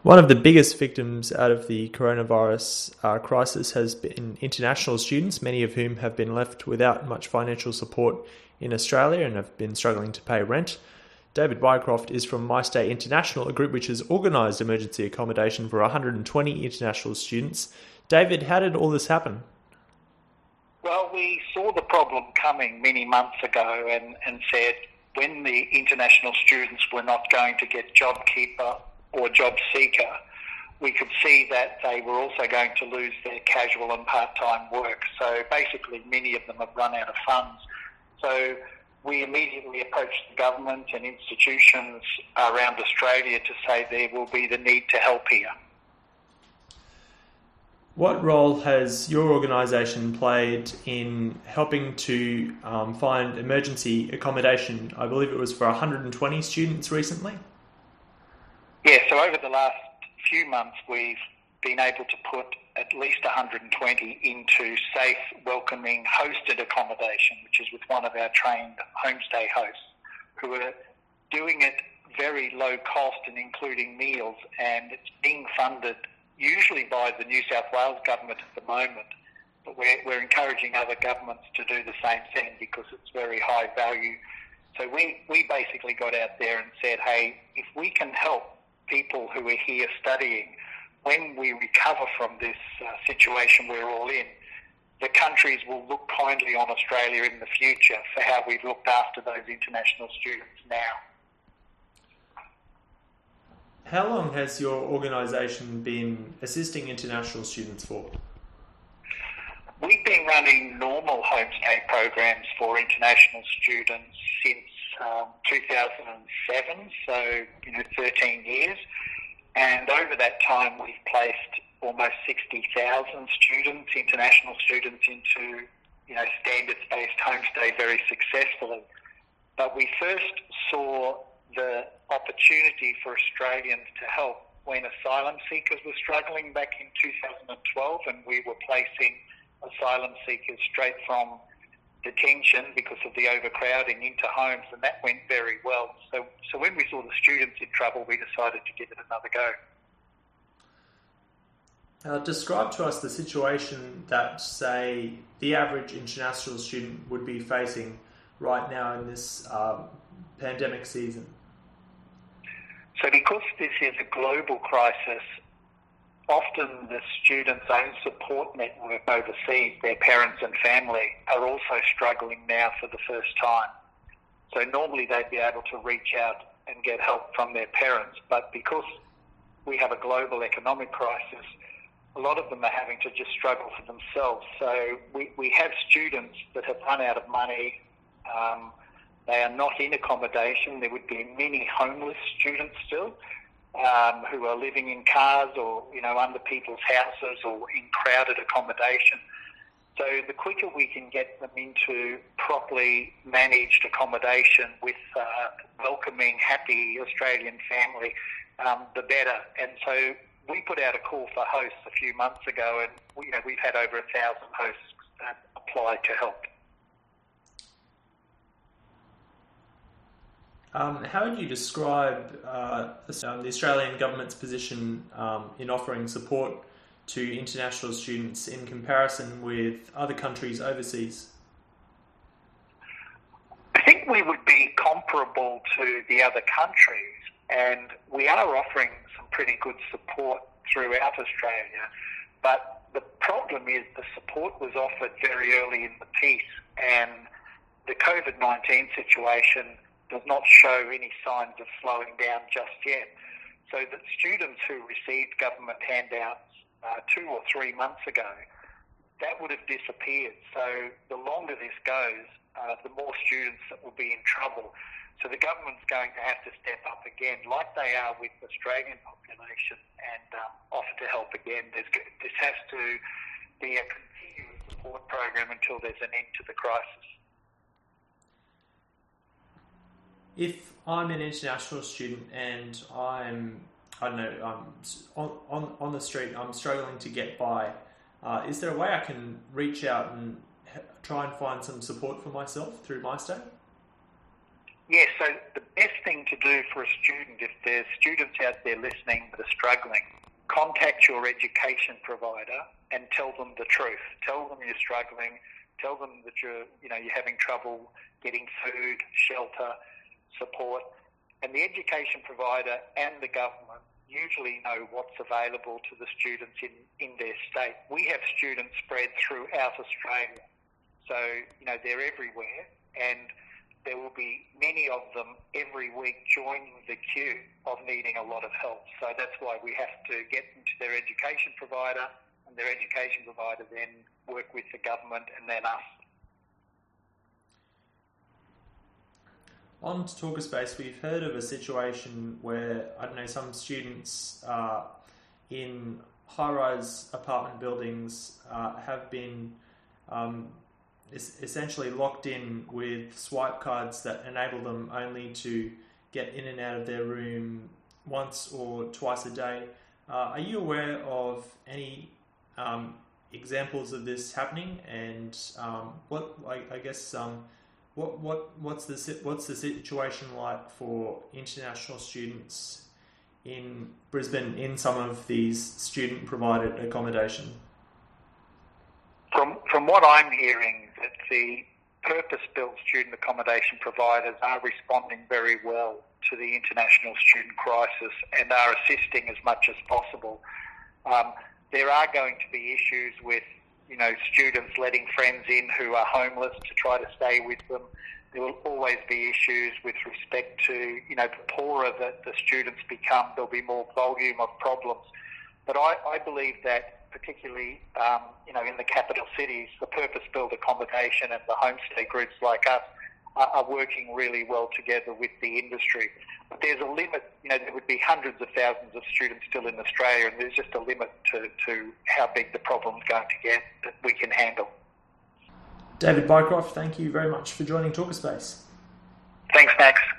One of the biggest victims out of the coronavirus crisis has been international students, many of whom have been left without much financial support in Australia and have been struggling to pay rent. David Wycroft is from MyStay International, a group which has organised emergency accommodation for 120 international students. David, how did all this happen? Well, we saw the problem coming many months ago and said when the international students were not going to get JobKeeper or JobSeeker, we could see that they were also going to lose their casual and part-time work. So basically many of them have run out of funds. So we immediately approached the government and institutions around Australia to say there will be the need to help here. What role has your organisation played in helping to find emergency accommodation? I believe it was for 120 students recently. Yeah, so over the last few months we've been able to put at least 120 into safe, welcoming, hosted accommodation, which is with one of our trained homestay hosts who are doing it very low cost and including meals, and it's being funded usually by the New South Wales government at the moment, but we're encouraging other governments to do the same thing because it's very high value. So we basically got out there and said, hey, if we can help people who are here studying, when we recover from this situation we're all in, the countries will look kindly on Australia in the future for how we've looked after those international students now. How long has your organisation been assisting international students for? We've been running normal homestay programs for international students since 2007, so 13 years. And over that time, we've placed almost 60,000 students, international students, into standards-based homestay very successfully. But we first saw the opportunity for Australians to help when asylum seekers were struggling back in 2012, and we were placing asylum seekers straight from detention because of the overcrowding into homes, and that went very well. So when we saw the students in trouble, we decided to give it another go. Describe to us the situation that, say, the average international student would be facing right now in this pandemic season. So because this is a global crisis, often the students' own support network overseas, their parents and family, are also struggling now for the first time. So normally they'd be able to reach out and get help from their parents, but because we have a global economic crisis, a lot of them are having to just struggle for themselves. So we have students that have run out of money. They are not in accommodation. There would be many homeless students still who are living in cars or, under people's houses or in crowded accommodation. So the quicker we can get them into properly managed accommodation with welcoming, happy Australian family, the better. And so we put out a call for hosts a few months ago, and we've had over 1,000 hosts apply to help. How would you describe the Australian government's position in offering support to international students in comparison with other countries overseas? I think we would be comparable to the other countries, and we are offering some pretty good support throughout Australia, but the problem is the support was offered very early in the piece, and the COVID-19 situation does not show any signs of slowing down just yet. So that students who received government handouts 2 or 3 months ago, that would have disappeared. So the longer this goes, the more students that will be in trouble. So the government's going to have to step up again, like they are with the Australian population, and offer to help again. This has to be a continuous support program until there's an end to the crisis. If I'm an international student and I'm on the street, I'm struggling to get by, is there a way I can reach out and try and find some support for myself through MyStay? Yes, so the best thing to do for a student, if there's students out there listening that are struggling, contact your education provider and tell them the truth. Tell them you're struggling. Tell them that you're having trouble getting food, shelter, support. And the education provider and the government usually know what's available to the students in their state. We have students spread throughout Australia. So, they're everywhere, and there will be many of them every week joining the queue of needing a lot of help. So that's why we have to get them to their education provider, and their education provider then work with the government and then us. On to Talkerspace, we've heard of a situation where, some students in high-rise apartment buildings have been essentially locked in with swipe cards that enable them only to get in and out of their room once or twice a day. Are you aware of any examples of this happening? And what's the situation like for international students in Brisbane in some of these student-provided accommodation? From what I'm hearing, that the purpose-built student accommodation providers are responding very well to the international student crisis and are assisting as much as possible. There are going to be issues with, students letting friends in who are homeless to try to stay with them. There will always be issues with respect to, the poorer that the students become, there'll be more volume of problems. But I believe that particularly, in the capital cities, the purpose-built accommodation and the homestay groups like us are working really well together with the industry. But there's a limit, there would be hundreds of thousands of students still in Australia, and there's just a limit to how big the problem's going to get that we can handle. David Bycroft, thank you very much for joining Talkerspace. Thanks, Max.